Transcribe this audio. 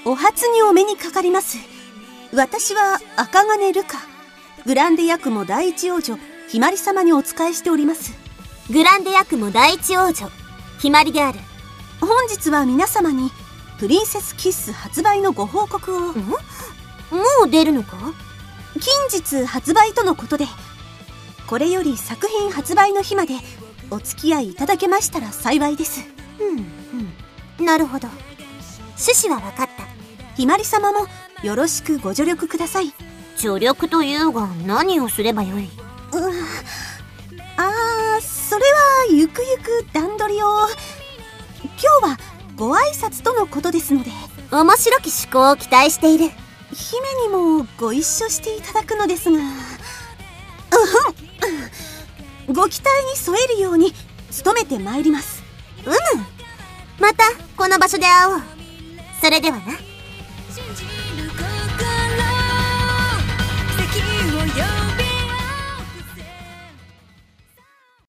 お初にお目にかかります。私は赤金ルカ、グランデヤクモ第一王女ひまり様にお仕えしております。 グランデヤクモ第一王女ひまりである。 本日は皆様にプリンセスキッス発売のご報告を。 もう出るのか？ 近日発売とのことで、これより作品発売の日までお付き合いいただけましたら幸いです。 なるほど、趣旨は分かった。 ひまり様もよろしくご助力ください。 助力というが何をすればよい？ それはゆくゆく段取りを。今日はご挨拶とのことですので。 面白き趣向を期待している。 姫にもご一緒していただくのですが、ご期待に添えるように努めてまいります。 またこの場所で会おう。それではな。